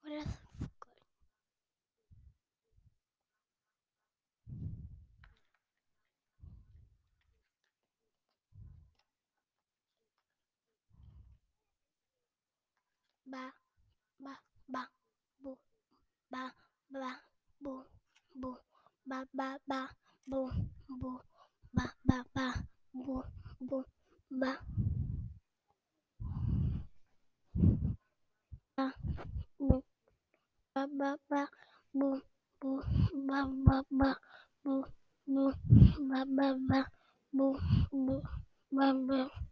What else? Ba ba ba boo ba ba boo boo ba boo boo ba boo boo ba ba boo ba boo boo ba boo boo ba boo boo boo ba